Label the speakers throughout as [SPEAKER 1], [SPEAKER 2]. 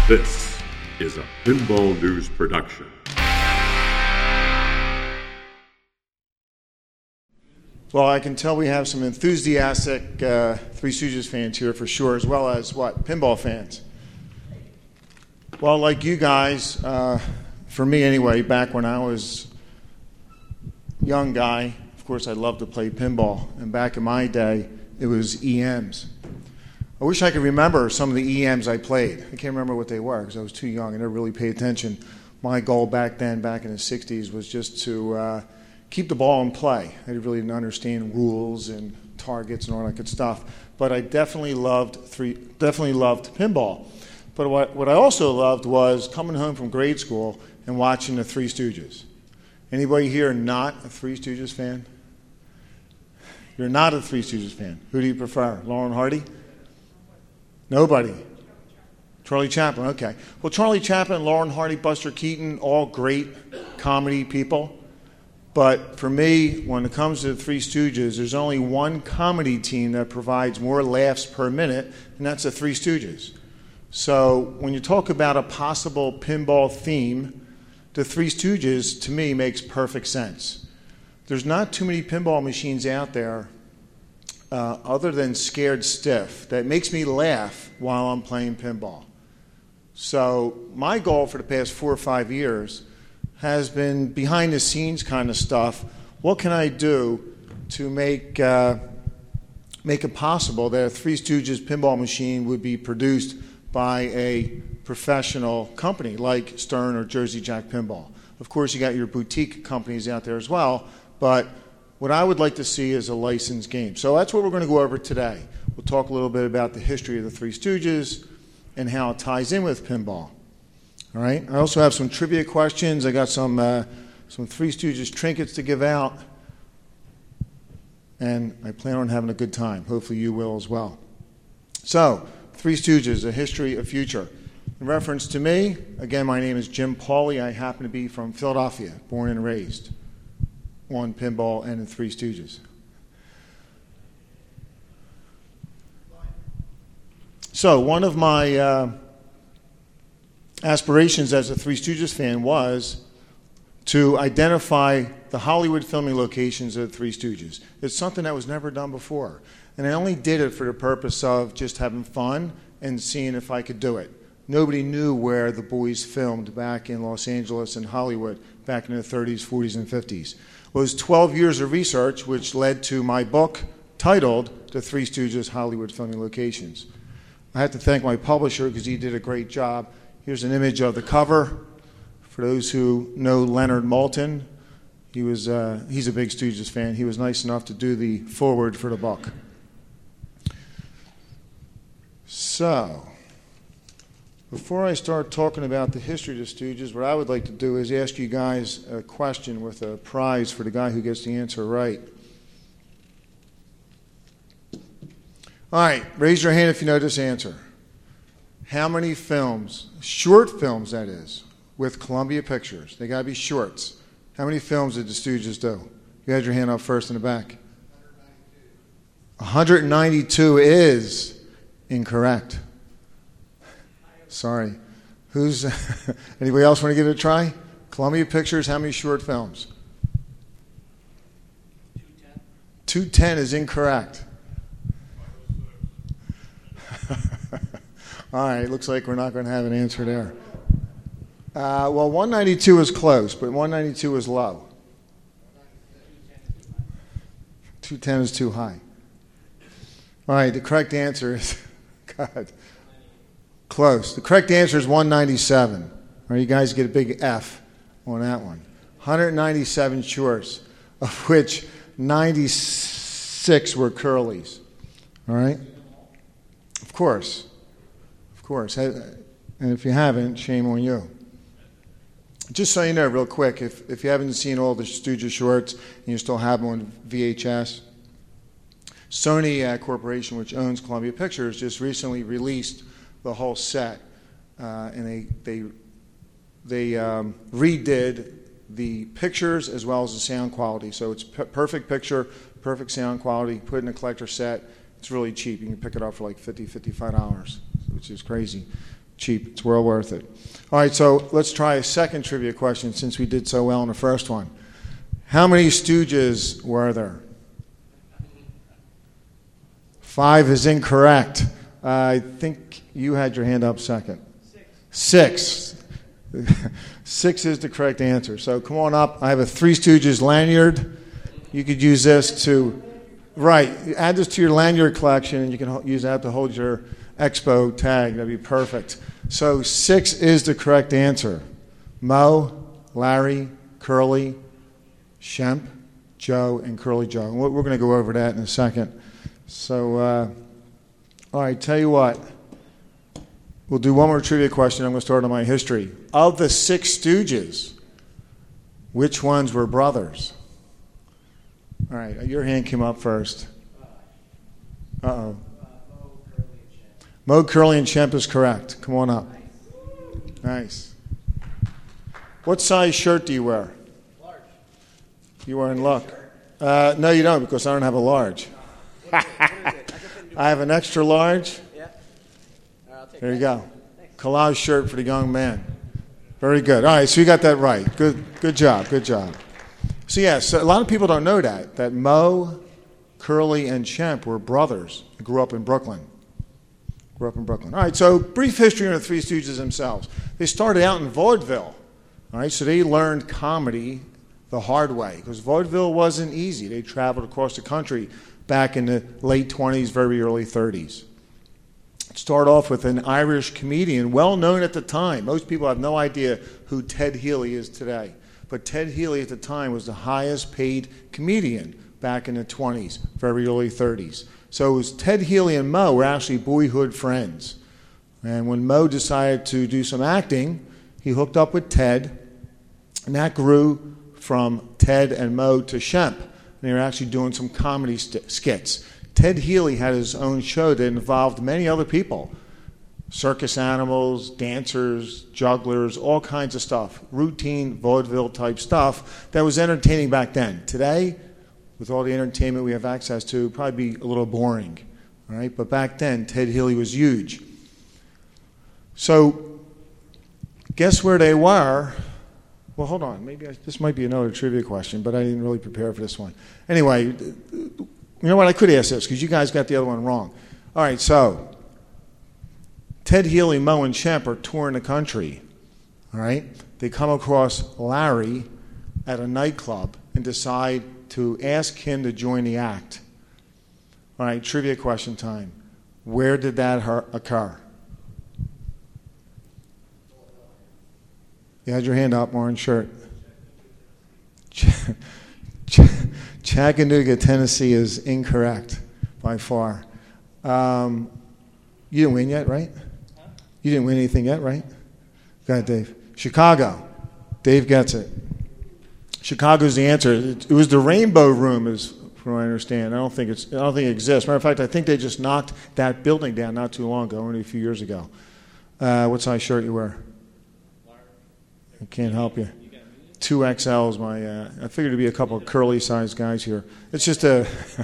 [SPEAKER 1] This is a Pinball News production.
[SPEAKER 2] Well, I can tell we have some enthusiastic Three Stooges fans here for sure, as well as what? Pinball fans. Well, like you guys, for me anyway, back when I was a young guy, of course I loved to play pinball. And back in my day, it was EMs. I wish I could remember some of the EMs I played. I can't remember what they were because I was too young. I never really paid attention. My goal back then, back in the 60s, was just to keep the ball in play. I really didn't understand rules and targets and all that good stuff. But I definitely loved pinball. But what I also loved was coming home from grade school and watching the Three Stooges. Anybody here not a Three Stooges fan? You're not a Three Stooges fan. Who do you prefer? Laurel and Hardy? Nobody. Charlie Chaplin, okay. Well, Charlie Chaplin, Laurel and Hardy, Buster Keaton, all great comedy people. But for me, when it comes to the Three Stooges, there's only one comedy team that provides more laughs per minute, and that's the Three Stooges. So when you talk about a possible pinball theme, the Three Stooges, to me, makes perfect sense. There's not too many pinball machines out there other than Scared Stiff that makes me laugh while I'm playing pinball. So my goal for the past 4 or 5 years has been behind the scenes kind of stuff. What can I do to make it possible that a Three Stooges pinball machine would be produced by a professional company like Stern or Jersey Jack Pinball? Of course, you got your boutique companies out there as well, but what I would like to see is a licensed game. So that's what we're going to go over today. We'll talk a little bit about the history of the Three Stooges and how it ties in with pinball. All right. I also have some trivia questions. I got some Three Stooges trinkets to give out, and I plan on having a good time. Hopefully you will as well. So, Three Stooges, a history, a future. In reference to me, again, my name is Jim Pauly. I happen to be from Philadelphia, born and raised on pinball and the Three Stooges. So one of my aspirations as a Three Stooges fan was to identify the Hollywood filming locations of the Three Stooges. It's something that was never done before. And I only did it for the purpose of just having fun and seeing if I could do it. Nobody knew where the boys filmed back in Los Angeles and Hollywood back in the 30s, 40s, and 50s. It was 12 years of research which led to my book titled The Three Stooges Hollywood Filming Locations. I have to thank my publisher because he did a great job. Here's an image of the cover. For those who know Leonard Maltin, he's a big Stooges fan. He was nice enough to do the foreword for the book. So, before I start talking about the history of the Stooges, what I would like to do is ask you guys a question with a prize for the guy who gets the answer right. All right, raise your hand if you know this answer. How many films, short films that is, with Columbia Pictures, they got to be shorts, how many films did the Stooges do? You had your hand up first in the back. 192 is incorrect. Sorry. Anybody else want to give it a try? Columbia Pictures, how many short films? 210 is incorrect. All right, looks like we're not going to have an answer there. Well, 192 is close, but 192 is low. 210 is too high. All right, the correct answer is, God, close. The correct answer is 197. All right, you guys get a big F on that one. 197 shorts, of which 96 were curlies. All right? Of course. And if you haven't, shame on you. Just so you know, real quick, if you haven't seen all the Stooges shorts and you still have them on VHS, Sony Corporation, which owns Columbia Pictures, just recently released the whole set, and they redid the pictures as well as the sound quality. So it's perfect picture, perfect sound quality. Put it in a collector set. It's really cheap. You can pick it up for like $50, $55, which is crazy. cheap. It's well worth it. All right, so let's try a second trivia question since we did so well in the first one. How many Stooges were there? 5 is incorrect. I think you had your hand up second. 6. 6 is the correct answer. So come on up. I have a Three Stooges lanyard. You could use this to, right, add this to your lanyard collection, and you can use that to hold your expo tag. That'd be perfect. So 6 is the correct answer. Moe, Larry, Curly, Shemp, Joe, and Curly Joe. And we're going to go over that in a second. So, all right, tell you what. We'll do one more trivia question. I'm going to start on my history. Of the 6 Stooges, which ones were brothers? All right, your hand came up first. Uh-oh. Moe, Curly, and Shemp is correct. Come on up. Nice. What size shirt do you wear?
[SPEAKER 3] Large.
[SPEAKER 2] You are in luck. No, you don't, because I don't have a large. I have an extra large.
[SPEAKER 3] Yeah. I'll take
[SPEAKER 2] There you
[SPEAKER 3] that.
[SPEAKER 2] go. Collage shirt for the young man. Very good. All right, so you got that right. Good job. So yes, a lot of people don't know that Moe, Curly, and Shemp were brothers. They grew up in Brooklyn. All right, so brief history on the Three Stooges themselves. They started out in vaudeville. All right, so they learned comedy the hard way because vaudeville wasn't easy. They traveled across the country back in the late 20s, very early 30s. Start off with an Irish comedian, well known at the time. Most people have no idea who Ted Healy is today. But Ted Healy at the time was the highest paid comedian back in the 20s, very early 30s. So it was Ted Healy and Moe were actually boyhood friends. And when Moe decided to do some acting, he hooked up with Ted, and that grew from Ted and Moe to Shemp. And they were actually doing some comedy skits. Ted Healy had his own show that involved many other people. Circus animals, dancers, jugglers, all kinds of stuff. Routine vaudeville type stuff that was entertaining back then. Today, with all the entertainment we have access to, it'd probably be a little boring. All right? But back then, Ted Healy was huge. So, guess where they were? Well, hold on. This might be another trivia question, but I didn't really prepare for this one. Anyway, you know what? I could ask this because you guys got the other one wrong. All right, so Ted Healy, Moe, and Shemp are touring the country. All right? They come across Larry at a nightclub and decide to ask him to join the act. All right, trivia question time. Where did that occur? You had your hand up, orange shirt. Chattanooga, Tennessee is incorrect by far. You didn't win yet, right? You didn't win anything yet, right? Go ahead, Dave. Chicago. Dave gets it. Chicago's the answer. It was the Rainbow Room, as from what I understand. I don't think it exists. Matter of fact, I think they just knocked that building down not too long ago, only a few years ago. What size shirt you wear? I can't help you. 2XL is I figured it'd be a couple of curly-sized guys here. It's just a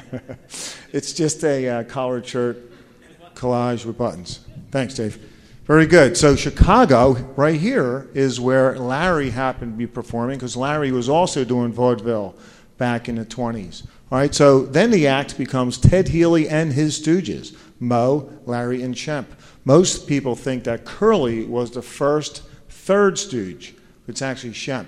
[SPEAKER 2] collared shirt, collage with buttons. Thanks, Dave. Very good. So Chicago, right here, is where Larry happened to be performing because Larry was also doing vaudeville back in the 20s. All right, so then the act becomes Ted Healy and his Stooges, Moe, Larry, and Shemp. Most people think that Curly was the third Stooge. It's actually Shemp.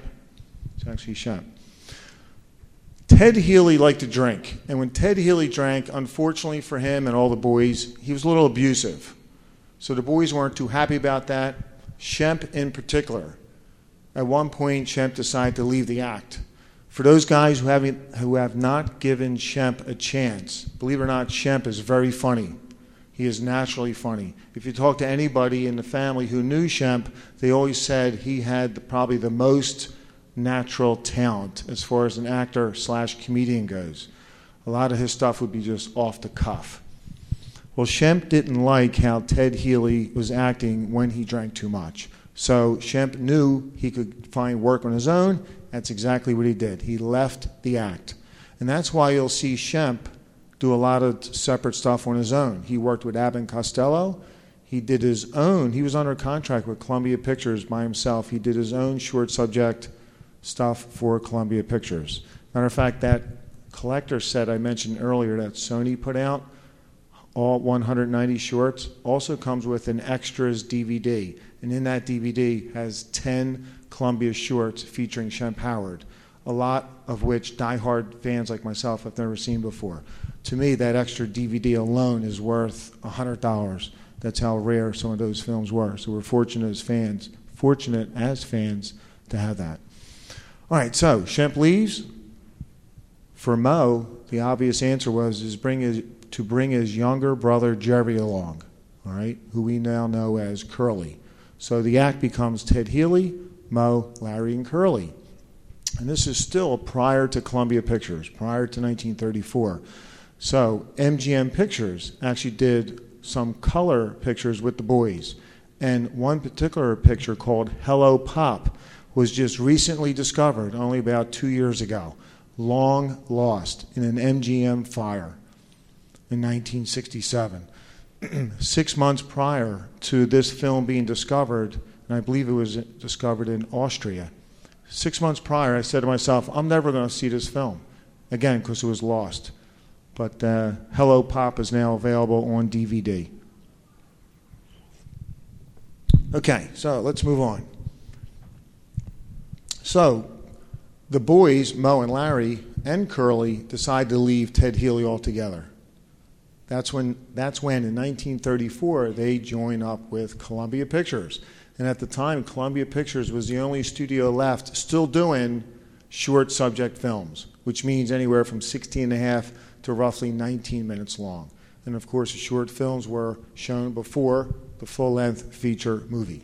[SPEAKER 2] Ted Healy liked to drink, and when Ted Healy drank, unfortunately for him and all the boys, he was a little abusive. So the boys weren't too happy about that. Shemp in particular. At one point, Shemp decided to leave the act. For those guys who have not given Shemp a chance, believe it or not, Shemp is very funny. He is naturally funny. If you talk to anybody in the family who knew Shemp, they always said he had probably the most natural talent as far as an actor/comedian goes. A lot of his stuff would be just off the cuff. Well, Shemp didn't like how Ted Healy was acting when he drank too much. So Shemp knew he could find work on his own. That's exactly what he did. He left the act. And that's why you'll see Shemp do a lot of separate stuff on his own. He worked with Abbott and Costello. he did his own, he was under contract with Columbia Pictures by himself. He did his own short subject stuff for Columbia Pictures. Matter of fact, that collector set I mentioned earlier that Sony put out, all 190 shorts, also comes with an extras DVD. And in that DVD has 10 Columbia shorts featuring Shemp Howard, a lot of which diehard fans like myself have never seen before. To me, that extra DVD alone is worth $100. That's how rare some of those films were. So we're fortunate as fans to have that. All right, so Shemp leaves. For Mo, the obvious answer was to bring his younger brother Jerry along, all right, who we now know as Curly. So the act becomes Ted Healy, Mo, Larry, and Curly. And this is still prior to Columbia Pictures, prior to 1934. So MGM Pictures actually did some color pictures with the boys. And one particular picture called Hello Pop was just recently discovered, only about 2 years ago, long lost in an MGM fire in 1967. 6 months prior to this film being discovered, and I believe it was discovered in Austria, 6 months prior, I said to myself, I'm never going to see this film again because it was lost. But Hello Pop is now available on DVD. Okay, so let's move on. So the boys, Mo and Larry and Curly, decide to leave Ted Healy altogether. That's when in 1934 they join up with Columbia Pictures. And at the time, Columbia Pictures was the only studio left still doing short subject films, which means anywhere from 16 and a half to roughly 19 minutes long. And of course, the short films were shown before the full-length feature movie.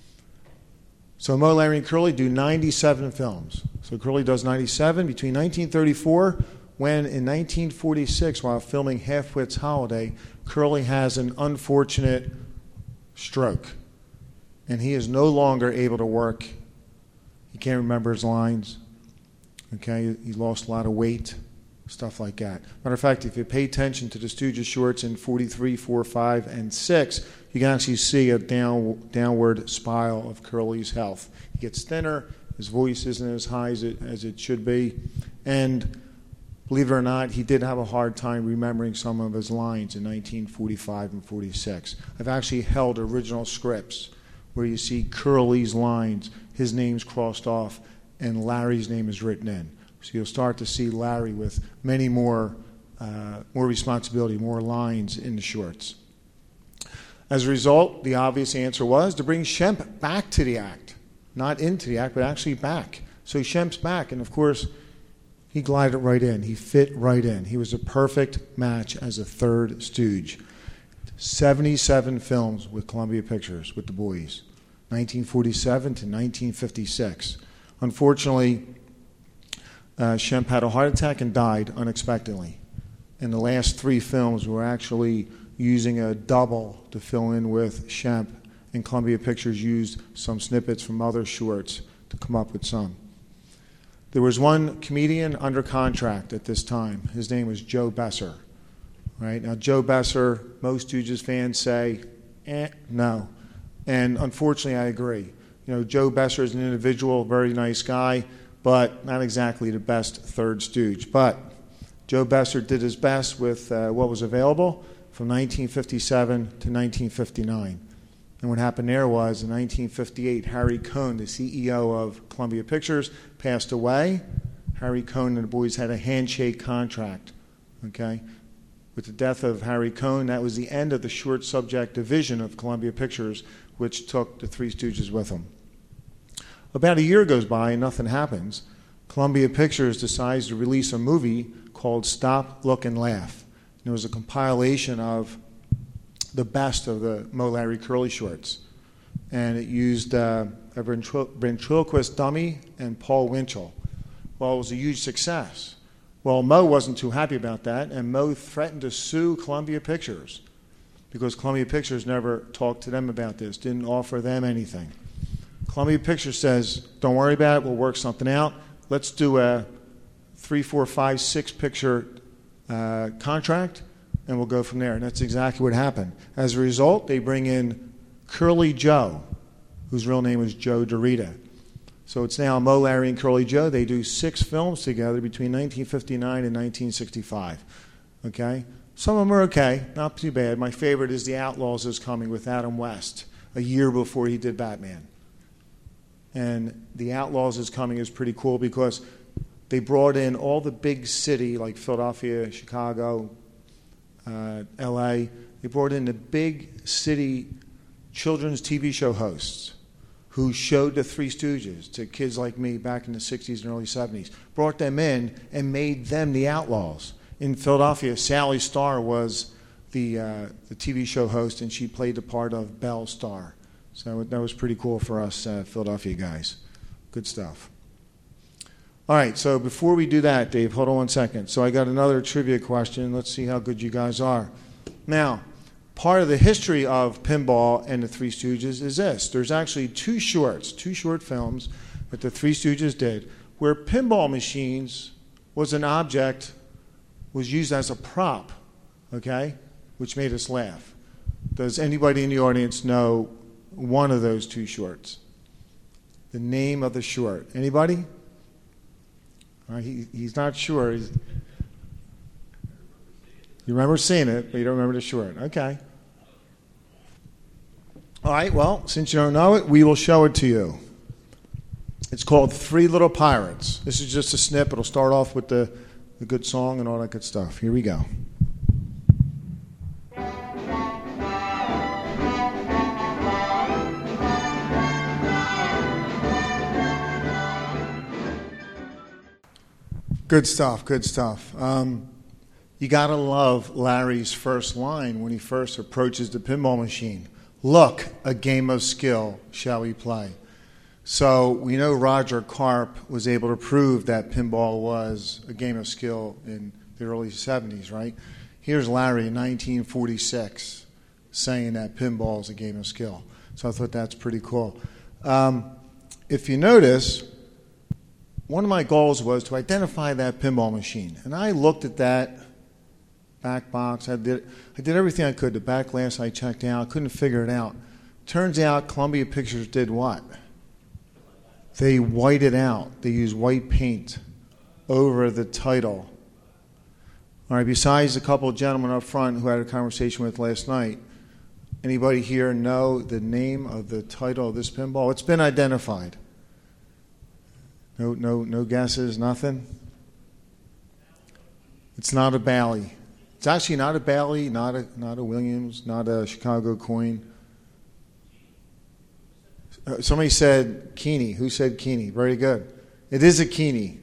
[SPEAKER 2] So Mo, Larry, and Curly do 97 films. So Curly does 97 between 1934, when in 1946, while filming Half-Wit's Holiday, Curly has an unfortunate stroke. And he is no longer able to work. He can't remember his lines. Okay, he lost a lot of weight, stuff like that. Matter of fact, if you pay attention to the Stooges shorts in 43, 4, 5, and 6, you can actually see a downward spiral of Curly's health. He gets thinner, his voice isn't as high as it should be, and believe it or not, he did have a hard time remembering some of his lines in 1945 and 46. I've actually held original scripts where you see Curly's lines, his name's crossed off, and Larry's name is written in. So you'll start to see Larry with many more responsibility, more lines in the shorts. As a result, the obvious answer was to bring Shemp back to the act. Not into the act, but actually back. So Shemp's back, and of course, he glided right in. He fit right in. He was a perfect match as a third Stooge. 77 films with Columbia Pictures with the boys, 1947 to 1956. Unfortunately, Shemp had a heart attack and died unexpectedly. In the last 3 films, we were actually using a double to fill in with Shemp, and Columbia Pictures used some snippets from other shorts to come up with some. There was one comedian under contract at this time. His name was Joe Besser. Right? Now, Joe Besser, most Stooges fans say, no. And unfortunately, I agree. You know, Joe Besser is an individual, very nice guy, but not exactly the best third Stooge. But Joe Besser did his best with what was available from 1957 to 1959. And what happened there was, in 1958, Harry Cohn, the CEO of Columbia Pictures, passed away. Harry Cohn and the boys had a handshake contract. Okay? With the death of Harry Cohn, that was the end of the short subject division of Columbia Pictures, which took the Three Stooges with them. About a year goes by and nothing happens. Columbia Pictures decides to release a movie called Stop, Look, and Laugh. And it was a compilation of the best of the Mo, Larry, Curly shorts. And it used a ventriloquist dummy and Paul Winchell. Well, it was a huge success. Well, Mo wasn't too happy about that, and Mo threatened to sue Columbia Pictures because Columbia Pictures never talked to them about this, didn't offer them anything. Columbia Pictures says, don't worry about it, we'll work something out. Let's do a 3, 4, 5, 6 picture contract, and we'll go from there. And that's exactly what happened. As a result, they bring in Curly Joe, whose real name is Joe DeRita. So it's now Mo, Larry, and Curly Joe. They do 6 films together between 1959 and 1965. Okay? Some of them are okay, not too bad. My favorite is The Outlaws Is Coming with Adam West, a year before he did Batman. And The Outlaws Is Coming is pretty cool because they brought in all the big city, like Philadelphia, Chicago, L.A. They brought in the big city children's TV show hosts who showed the Three Stooges to kids like me back in the 60s and early 70s. Brought them in and made them the Outlaws. In Philadelphia, Sally Starr was the TV show host, and she played the part of Belle Starr. So that was pretty cool for us Philadelphia guys. Good stuff. All right, so before we do that, Dave, hold on one second. So I got another trivia question. Let's see how good you guys are. Now, part of the history of pinball and the Three Stooges is this. There's actually 2 short films that the Three Stooges did where pinball machines was an object, was used as a prop, okay, which made us laugh. Does anybody in the audience know one of those 2 shorts? The name of the short. Anybody? He's not sure. You remember seeing it, but you don't remember the short. Okay. All right, well, since you don't know it, we will show it to you. It's called Three Little Pirates. This is just a snip. It'll start off with the good song and all that good stuff. Here we go. Good stuff, good stuff. You got to love Larry's first line when he first approaches the pinball machine. Look, a game of skill, shall we play? So we know Roger Karp was able to prove that pinball was a game of skill in the early 70s, right? Here's Larry in 1946 saying that pinball is a game of skill. So I thought that's pretty cool. If you notice, one of my goals was to identify that pinball machine. And I looked at that back box. I did everything I could. The back glass I checked out. Couldn't figure it out. Turns out Columbia Pictures did what? They whited out. They used white paint over the title. All right, besides a couple of gentlemen up front who I had a conversation with last night, anybody here know the name of the title of this pinball? It's been identified. No guesses, nothing? It's not a Bally. It's actually not a Bally, not a Williams, not a Chicago coin. Somebody said Keeney. Who said Keeney? Very good. It is a Keeney.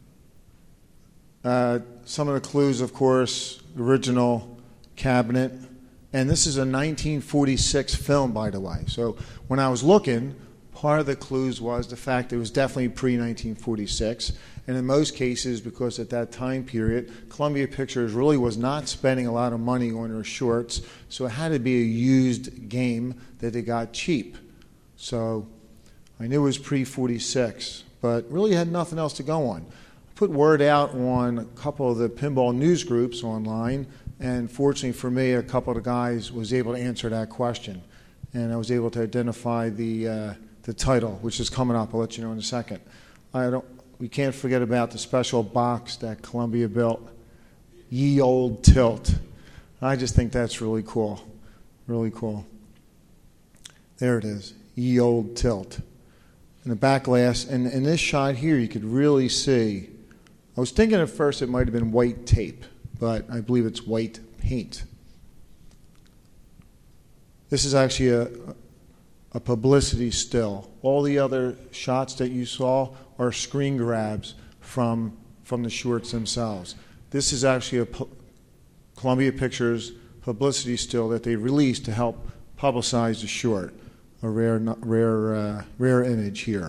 [SPEAKER 2] Some of the clues, of course, original cabinet. And this is a 1946 film, by the way. So when I was looking, part of the clues was the fact that it was definitely pre-1946. And in most cases, because at that time period, Columbia Pictures really was not spending a lot of money on their shorts, so it had to be a used game that they got cheap. So I knew it was pre-46, but really had nothing else to go on. I put word out on a couple of the pinball news groups online, and fortunately for me, a couple of the guys was able to answer that question. And I was able to identify the title, which is coming up. I'll let you know in a second. We can't forget about the special box that Columbia built, Ye Old Tilt. I just think that's really cool. Really cool. There it is, Ye Old Tilt. And the back glass, and in this shot here, you could really see, I was thinking at first it might have been white tape, but I believe it's white paint. This is actually a publicity still. All the other shots that you saw are screen grabs from the shorts themselves. This is actually a Columbia Pictures publicity still that they released to help publicize the short. A rare image here.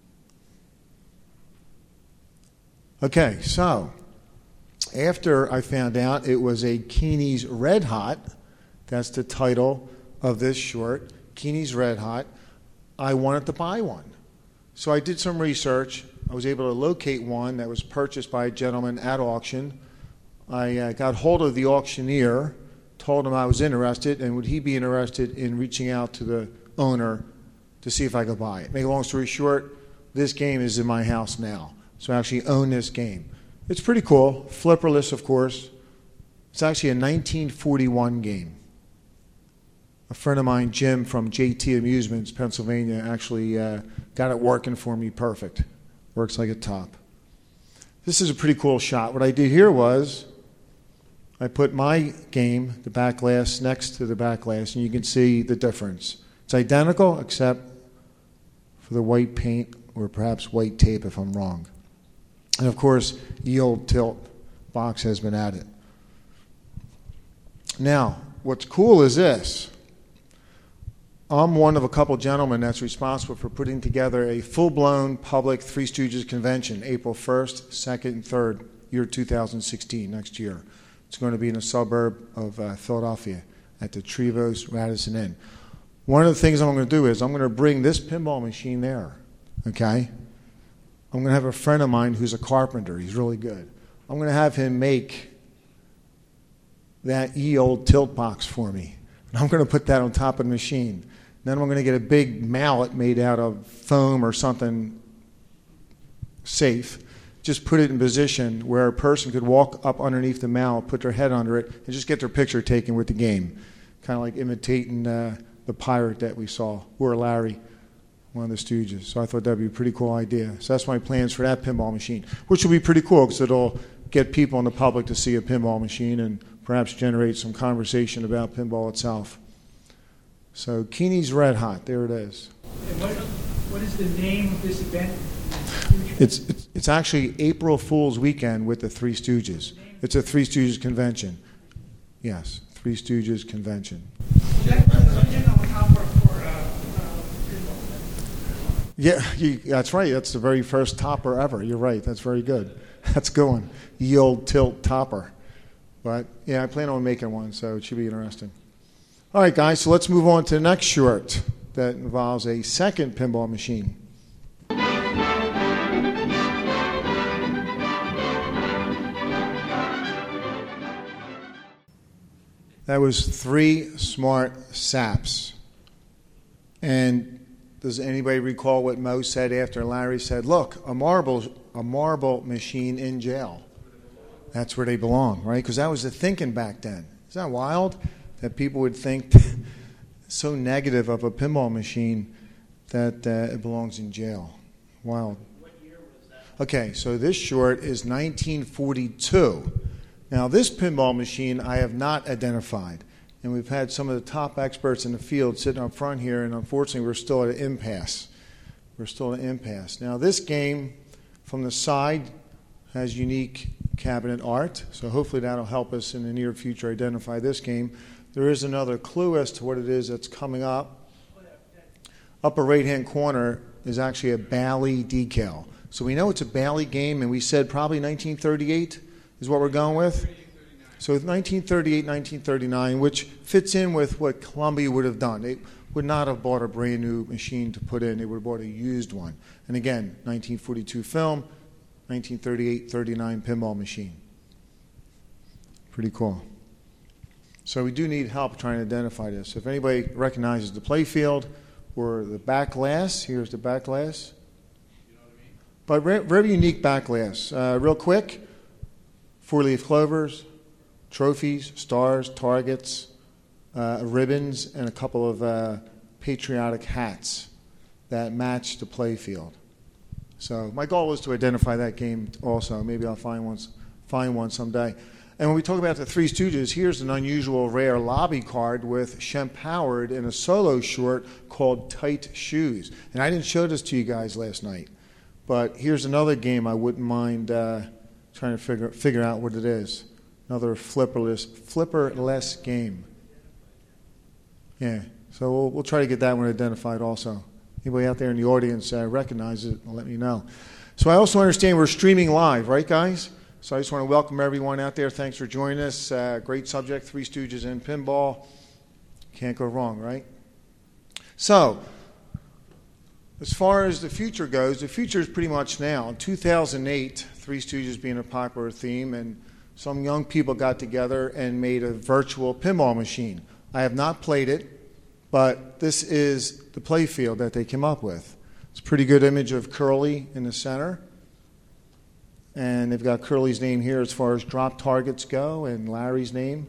[SPEAKER 2] Okay, so after I found out it was a Keeney's Red Hot, that's the title of this short, Keeney's Red Hot, I wanted to buy one. So I did some research. I was able to locate one that was purchased by a gentleman at auction. I got hold of the auctioneer, told him I was interested, and would he be interested in reaching out to the owner to see if I could buy it. Make a long story short, this game is in my house now. So I actually own this game. It's pretty cool. Flipperless, of course. It's actually a 1941 game. A friend of mine, Jim, from JT Amusements, Pennsylvania, actually got it working for me perfect. Works like a top. This is a pretty cool shot. What I did here was I put my game, the back glass, next to the back glass, and you can see the difference. It's identical except for the white paint or perhaps white tape if I'm wrong. And of course, the old tilt box has been added. Now, what's cool is this. I'm one of a couple gentlemen that's responsible for putting together a full-blown public Three Stooges convention, April 1st, 2nd, and 3rd, year 2016, next year. It's going to be in a suburb of Philadelphia at the Trevose Radisson Inn. One of the things I'm going to do is I'm going to bring this pinball machine there, okay? I'm going to have a friend of mine who's a carpenter. He's really good. I'm going to have him make that old tilt box for me. And I'm going to put that on top of the machine. Then I'm going to get a big mallet made out of foam or something safe. Just put it in position where a person could walk up underneath the mallet, put their head under it, and just get their picture taken with the game. Kind of like imitating the pirate that we saw, or Larry, one of the Stooges. So I thought that would be a pretty cool idea. So that's my plans for that pinball machine, which will be pretty cool because it'll get people in the public to see a pinball machine and perhaps generate some conversation about pinball itself. So Keeney's Red Hot, there it is.
[SPEAKER 4] And what is the name of this event?
[SPEAKER 2] It's actually April Fool's Weekend with the Three Stooges. It's a Three Stooges convention. Yes, Three Stooges convention. Yeah, that's right. That's the very first topper ever. You're right. That's very good. That's going. The old tilt topper. But, yeah, I plan on making one, so it should be interesting. All right, guys, so let's move on to the next short that involves a second pinball machine. That was Three Smart Saps. And does anybody recall what Mo said after Larry said, look, a marble machine in jail? That's where they belong, right? Because that was the thinking back then. Isn't that wild? That people would think so negative of a pinball machine that it belongs in jail. Wild.
[SPEAKER 4] What year was that?
[SPEAKER 2] Okay, so this short is 1942. Now, this pinball machine I have not identified. And we've had some of the top experts in the field sitting up front here, and unfortunately, we're still at an impasse. Now, this game from the side has unique cabinet art, so hopefully that'll help us in the near future identify this game. There is another clue as to what it is that's coming up. Upper right-hand corner is actually a Bally decal. So we know it's a Bally game, and we said probably 1938 is what we're going with. So 1938, 1939, which fits in with what Columbia would have done. They would not have bought a brand new machine to put in. They would have bought a used one. And again, 1942 film, 1938, 39 pinball machine. Pretty cool. So we do need help trying to identify this. If anybody recognizes the playfield or the back glass, here's the back glass. You know what I mean? But very unique back glass. Real quick, four-leaf clovers, trophies, stars, targets, ribbons, and a couple of patriotic hats that match the playfield. So my goal was to identify that game also. Maybe I'll find one someday. And when we talk about the Three Stooges, here's an unusual rare lobby card with Shemp Howard in a solo short called Tight Shoes. And I didn't show this to you guys last night. But here's another game I wouldn't mind trying to figure out what it is. Another flipperless game. Yeah, so we'll try to get that one identified also. Anybody out there in the audience recognize it, let me know. So I also understand we're streaming live, right, guys? So I just want to welcome everyone out there. Thanks for joining us. Great subject, Three Stooges and pinball. Can't go wrong, right? So as far as the future goes, the future is pretty much now. In 2008, Three Stooges being a popular theme, and some young people got together and made a virtual pinball machine. I have not played it, but this is the play field that they came up with. It's a pretty good image of Curly in the center. And they've got Curly's name here as far as drop targets go, and Larry's name.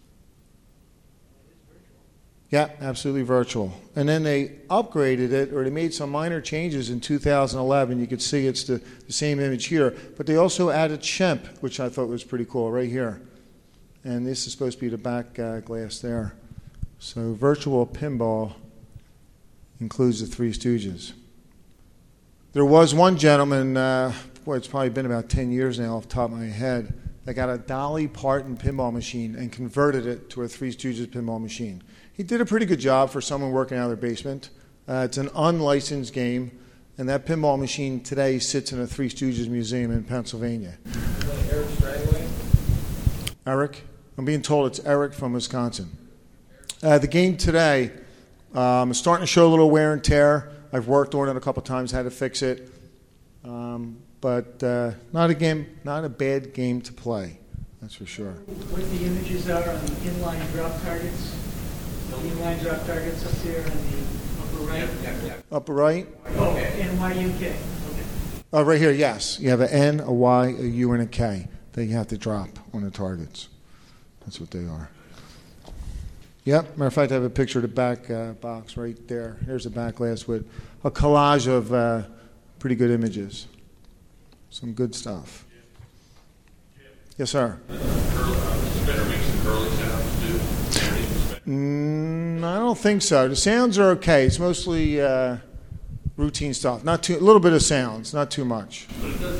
[SPEAKER 2] Yeah, absolutely virtual. And then they upgraded it, or they made some minor changes in 2011. You could see it's the same image here. But they also added Shemp, which I thought was pretty cool, right here. And this is supposed to be the back glass there. So virtual pinball includes the Three Stooges. There was one gentleman, it's probably been about 10 years now off the top of my head, that got a Dolly Parton pinball machine and converted it to a Three Stooges pinball machine. He did a pretty good job for someone working out of their basement. It's an unlicensed game, and that pinball machine today sits in a Three Stooges museum in Pennsylvania.
[SPEAKER 3] Eric Strangway?
[SPEAKER 2] Eric? I'm being told it's Eric from Wisconsin. The game today is starting to show a little wear and tear. I've worked on it a couple times, had to fix it. But not a bad game to play, that's for sure.
[SPEAKER 4] What the images are on the inline drop targets? The inline drop targets up there on the upper right?
[SPEAKER 3] Yeah.
[SPEAKER 2] Upper right?
[SPEAKER 4] Oh, NYUK. Okay.
[SPEAKER 2] Oh, right here, yes. You have an N, a Y, a U, and a K that you have to drop on the targets. That's what they are. Yep, matter of fact, I have a picture of the back box right there. Here's the back glass with a collage of pretty good images. Some good stuff. Yes, sir. I don't think so. The sounds are okay. It's mostly routine stuff. A little bit of sounds, not too much.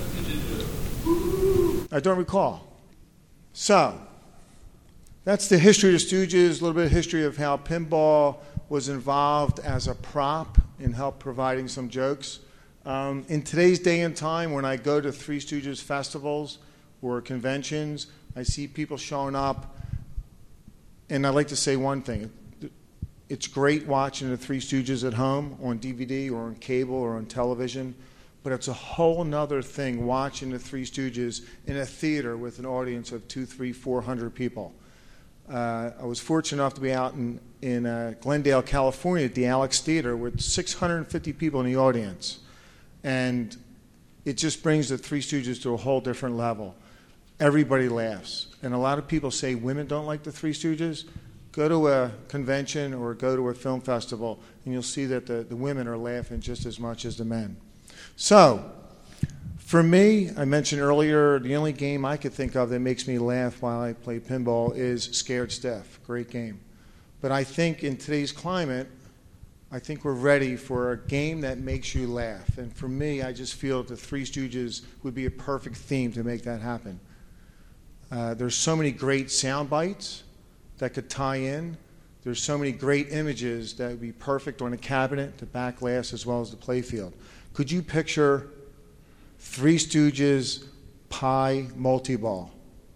[SPEAKER 2] I don't recall. So, that's the history of the Stooges, a little bit of history of how pinball was involved as a prop in help providing some jokes. In today's day and time, when I go to Three Stooges festivals or conventions, I see people showing up, and I'd like to say one thing. It's great watching the Three Stooges at home on DVD or on cable or on television, but it's a whole nother thing watching the Three Stooges in a theater with an audience of 200, 300, 400 people. I was fortunate enough to be out in Glendale, California at the Alex Theater with 650 people in the audience. And it just brings the Three Stooges to a whole different level. Everybody laughs. And a lot of people say women don't like the Three Stooges. Go to a convention or go to a film festival, and you'll see that the women are laughing just as much as the men. So, for me, I mentioned earlier, the only game I could think of that makes me laugh while I play pinball is Scared Stiff. Great game. But I think in today's climate, I think we're ready for a game that makes you laugh. And for me, I just feel that the Three Stooges would be a perfect theme to make that happen. There's so many great sound bites that could tie in. There's so many great images that would be perfect on a cabinet, the back glass, as well as the playfield. Could you picture Three Stooges pie multi-ball?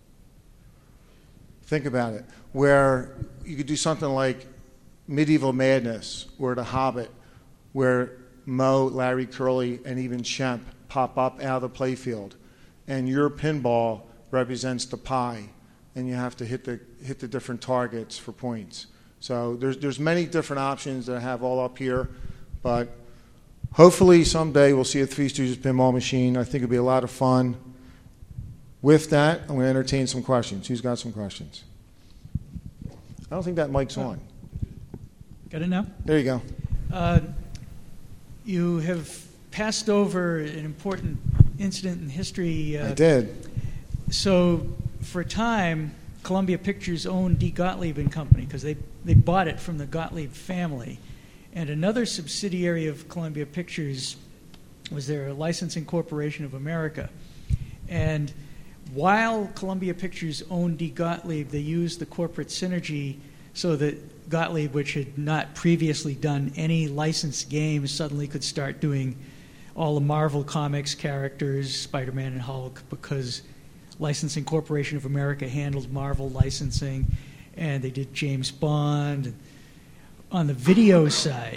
[SPEAKER 2] Think about it. Where you could do something like Medieval Madness or The Hobbit, where Moe, Larry, Curly, and even Shemp pop up out of the playfield, and your pinball represents the pie, and you have to hit the different targets for points. So there's many different options that I have all up here, but hopefully someday we'll see a Three Stooges pinball machine. I think it'll be a lot of fun. With that, I'm going to entertain some questions. Who's got some questions? I don't think that mic's on.
[SPEAKER 5] Got it now?
[SPEAKER 2] There you go.
[SPEAKER 5] You have passed over an important incident in history.
[SPEAKER 2] I did.
[SPEAKER 5] So, for a time, Columbia Pictures owned D. Gottlieb and Company because they bought it from the Gottlieb family. And another subsidiary of Columbia Pictures was their Licensing Corporation of America. And while Columbia Pictures owned D. Gottlieb, they used the corporate synergy so that Gottlieb, which had not previously done any licensed games, suddenly could start doing all the Marvel Comics characters, Spider-Man and Hulk, because Licensing Corporation of America handled Marvel licensing, and they did James Bond. On the video side,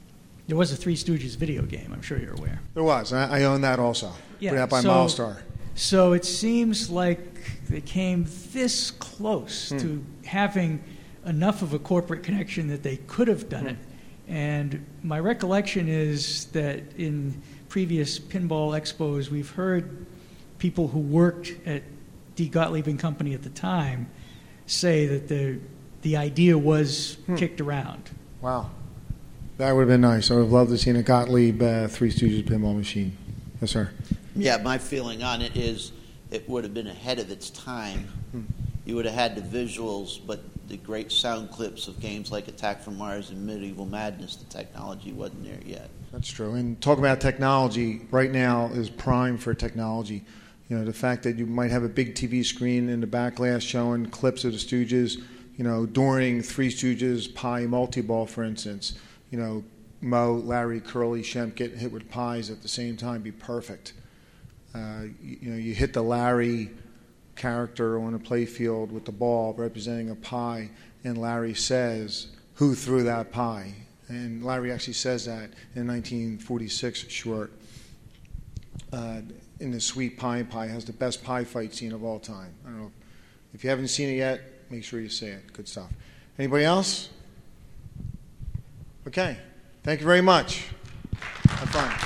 [SPEAKER 5] there was a Three Stooges video game, I'm sure you're aware.
[SPEAKER 2] There was. I own that also.
[SPEAKER 5] Yeah,
[SPEAKER 2] Put out by
[SPEAKER 5] so
[SPEAKER 2] Milestar.
[SPEAKER 5] So it seems like they came this close to having enough of a corporate connection that they could have done it. And my recollection is that in previous pinball expos, we've heard people who worked at D. Gottlieb and Company at the time say that the idea was kicked around.
[SPEAKER 2] Wow. That would have been nice. I would have loved to have seen a Gottlieb Three Stooges pinball machine. Yes, sir.
[SPEAKER 6] Yeah, my feeling on it is it would have been ahead of its time. You would have had the visuals, but the great sound clips of games like Attack from Mars and Medieval Madness, the technology wasn't there yet.
[SPEAKER 2] That's true. And talking about technology, right now is prime for technology. You know, the fact that you might have a big TV screen in the back glass showing clips of the Stooges, you know, during Three Stooges Pie multi-ball, for instance. You know, Moe, Larry, Curly, Shemp get hit with pies at the same time, be perfect. You know, you hit the Larry character on a play field with the ball representing a pie, and Larry says, "Who threw that pie?" And Larry actually says that in 1946 short. In the Sweet Pie Pie has the best pie fight scene of all time. I don't know if you haven't seen it yet. Make sure you see it. Good stuff. Anybody else? Okay. Thank you very much. Have fun.